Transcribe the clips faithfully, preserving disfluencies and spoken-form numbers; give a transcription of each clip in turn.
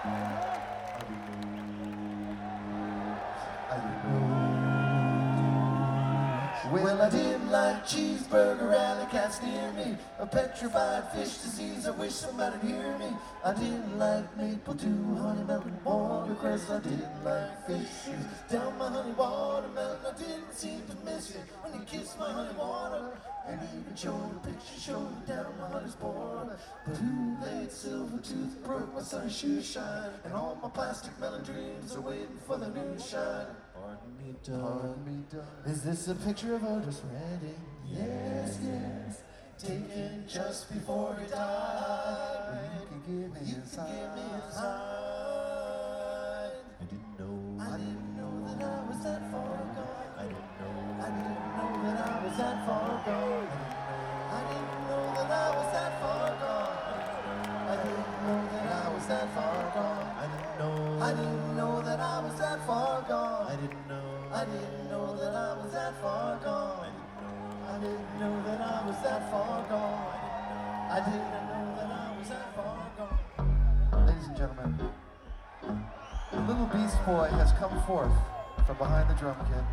Well, I didn't like cheeseburger, alley cats near me, a petrified fish disease, I wish somebody'd hear me. I didn't like maple dew, honey melon, watercress, I didn't like fish down my honey watermelon, I didn't seem to miss you when you kissed my honey water, and even showed a picture, showed down my honey's border. But who laid silver tooth broke my sunny shoe shine, and all my plastic melon dreams are waiting for the new shine. Pardon me, Pardon me, darling. Is this a picture of Otis Redding? Yes, yes. Taken just before he died. You can give me you his sign. Give me his sign. I didn't know. I didn't know that I was that far gone. I didn't know. I didn't know that I was that far gone. I didn't know that I was that far gone. I didn't know that I was that far gone. I didn't know. I didn't know that I was that far gone. I didn't know. I didn't know that I was that far gone. I didn't know that I was that far gone. I didn't know that I was that far gone. Ladies and gentlemen, the little beast boy has come forth from behind the drum kit.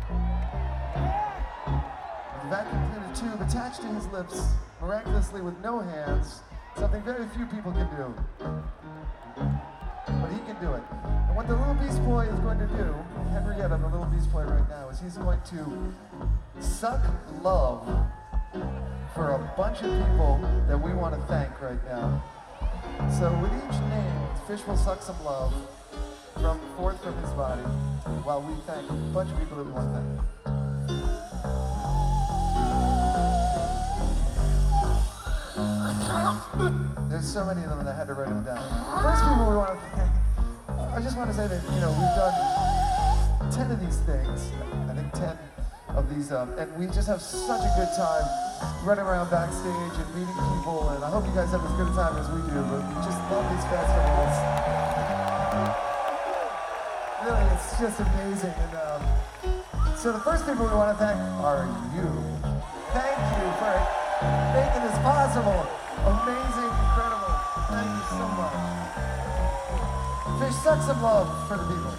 With a vacuum cleaner tube attached to his lips, miraculously with no hands, something very few people can do. But he can do it. And what the little beast boy is going to do, Henrietta, the little beast boy right now, is he's going to suck love for a bunch of people that we want to thank right now. So with each name, Fish will suck some love from forth from his body while we thank a bunch of people that we want to thank. There's so many of them that I had to write them down. First people we want to thank, I just want to say that, you know, we've done ten of these things, I think ten of these, um, and we just have such a good time running around backstage and meeting people, and I hope you guys have as good a time as we do, but we just love these festivals. Really, it's just amazing. And um, so the first people we want to thank are you. Thank you for making this possible. Amazing, incredible. Thank you so much. Fish, suck some love for the people.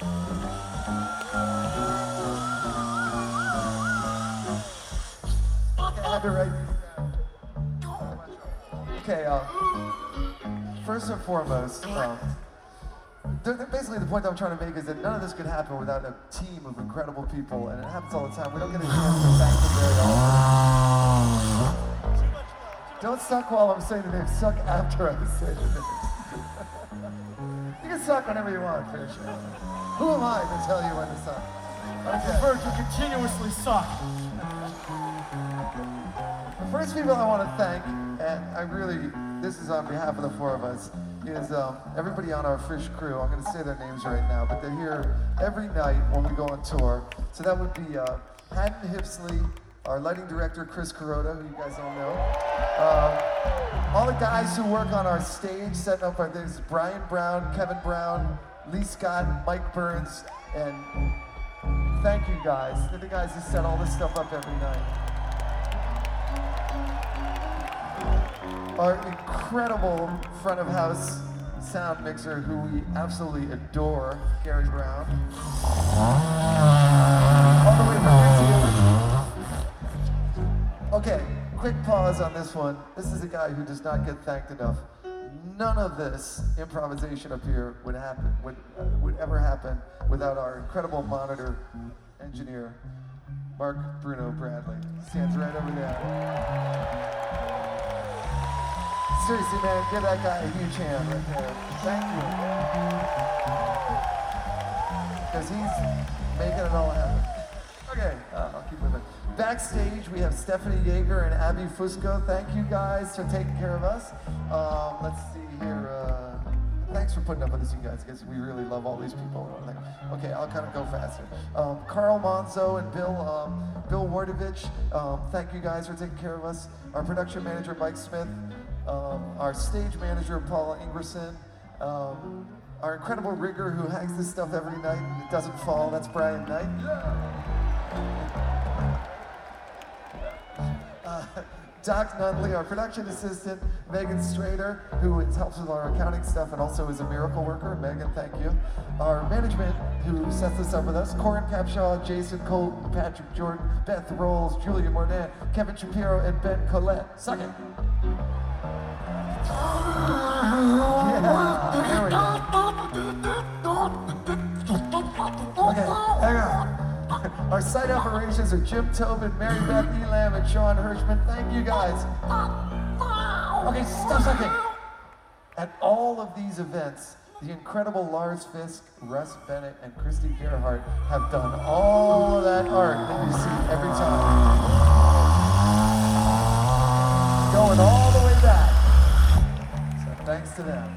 Okay, I had to write these down. Okay, uh, first and foremost, um, th- th- basically the point that I'm trying to make is that none of this could happen without a team of incredible people, and it happens all the time. We don't get a chance to thank them very often. Don't suck while I'm saying the name, suck after I say the name. You can suck whenever you want, Fish. Who am I to tell you when to suck? I prefer to continuously suck. The first people I want to thank, and I really, this is on behalf of the four of us, is um, everybody on our Fish crew. I'm going to say their names right now, but they're here every night when we go on tour. So that would be uh, Haddon Hipsley, our lighting director, Chris Carota, who you guys all know. Um, all the guys who work on our stage, setting up our things, Brian Brown, Kevin Brown, Lee Scott, Mike Burns, and thank you guys. They're the guys who set all this stuff up every night. Our incredible front of house sound mixer, who we absolutely adore, Gary Brown. All the way from New Zealand. Okay, quick pause on this one. This is a guy who does not get thanked enough. None of this improvisation up here would happen, would, uh, would ever happen without our incredible monitor engineer, Mark Bruno Bradley. He stands right over there. Seriously, man, give that guy a huge hand right there. Thank you. Because he's making it all happen. Okay, uh, I'll keep moving. Backstage, we have Stephanie Yeager and Abby Fusco. Thank you guys for taking care of us. Um, let's see here. Uh, thanks for putting up with us, you guys, because we really love all these people. Okay, I'll kind of go faster. Um, Carl Monzo and Bill um, Bill Wardovich, um, thank you guys for taking care of us. Our production manager, Mike Smith. Um, our stage manager, Paula Ingerson. Um, our incredible rigger who hangs this stuff every night and it doesn't fall, that's Brian Knight. Uh, Doc Nunley, our production assistant, Megan Strader, who is- helps with our accounting stuff and also is a miracle worker. Megan, thank you. Our management, who sets this up with us, Corin Capshaw, Jason Colton, Patrick Jordan, Beth Rolls, Julia Mornett, Kevin Shapiro, and Ben Collette. Suck it. Yeah, there we go. Okay, hang on. Our site operations are Jim Tobin, Mary Beth Elam, and Sean Hirschman. Thank you guys. Okay, stop sucking. At all of these events, the incredible Lars Fisk, Russ Bennett, and Christy Gerhardt have done all of that art that you see every time. Going all the way back. So thanks to them.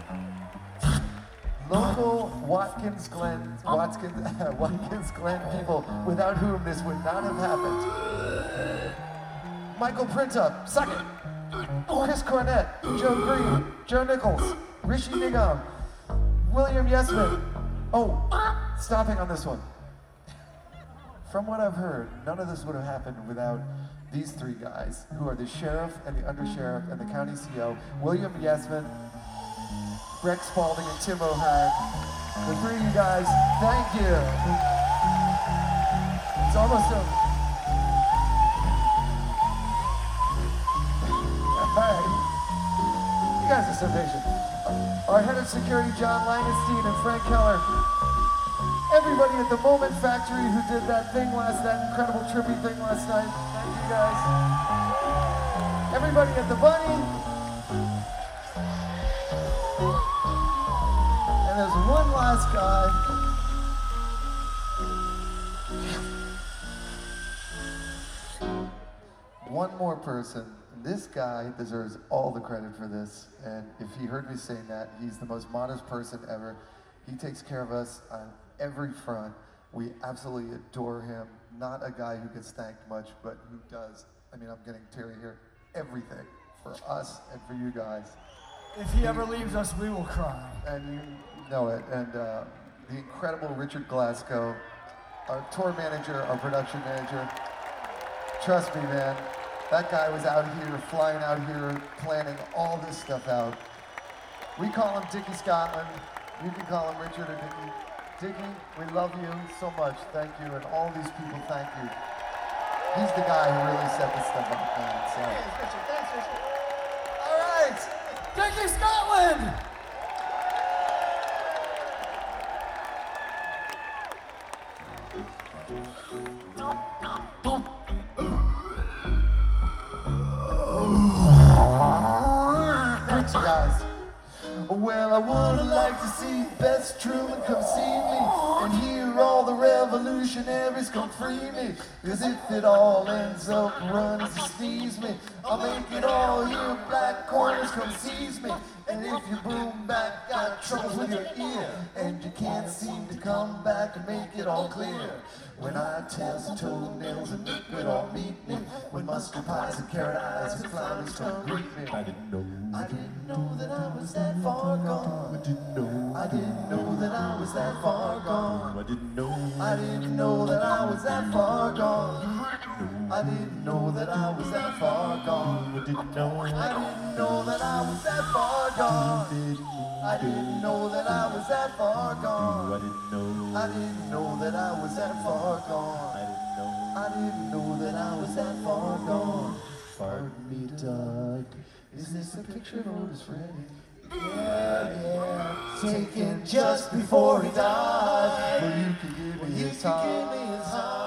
Local Watkins Glen, Watkins, Watkins Glen people without whom this would not have happened. Michael Printup, suck it. Chris Cornett, Joe Green, Joe Nichols, Rishi Nigam, William Yesman. Oh, stopping on this one. From what I've heard, none of this would have happened without these three guys, who are the sheriff and the undersheriff and the county C O, William Yesman, Breck Spalding, and Tim O'Hearn. The three of you guys, thank you. It's almost over. All right. You guys are so patient. Our head of security, John Langenstein, and Frank Keller. Everybody at the Moment Factory who did that thing last, that incredible trippy thing last night. Thank you guys. Everybody at the Bunny. And there's one last guy. One more person. This guy deserves all the credit for this. And if he heard me saying that, he's the most modest person ever. He takes care of us on every front. We absolutely adore him. Not a guy who gets thanked much, but who does. I mean, I'm getting Terry here. Everything for us and for you guys. If he ever leaves us, we will cry. And you know it. And uh, the incredible Richard Glasgow, our tour manager, our production manager. Trust me, man. That guy was out here, flying out here, planning all this stuff out. We call him Dickie Scotland. You can call him Richard or Dickie. Dickie, we love you so much. Thank you. And all these people, thank you. He's the guy who really set this stuff up, man. So. Thanks, Richard. Thanks, Richard. All right. Dickie Scotland! Thanks, you guys. Well, I would like to see Bess Truman come see me and hear all the revolutionaries come free me. Cause if it all ends up running to sneeze me, I'll make it all here. Black corners come seize me. And if your boom back got troubles with your ear and you can't seem to come back and make it all clear, when I tell some toenails and look good all meet me, when mustard pies and carrot eyes and flowers come greet me. I didn't know, I didn't know that I was that far gone. I didn't know, I didn't know that I was that far gone. I didn't know, I didn't know that I was that far gone. I didn't know that I was that far gone. I didn't know, I didn't know that I was that far gone. I didn't know that I was that far gone. I didn't know, I didn't know that I was that far gone. I didn't know, I didn't know that I was that far gone. Pardon me, Doug. Is this a picture of Otis Redding? Yeah, yeah. Taken just before he died. Well, you can give me his heart.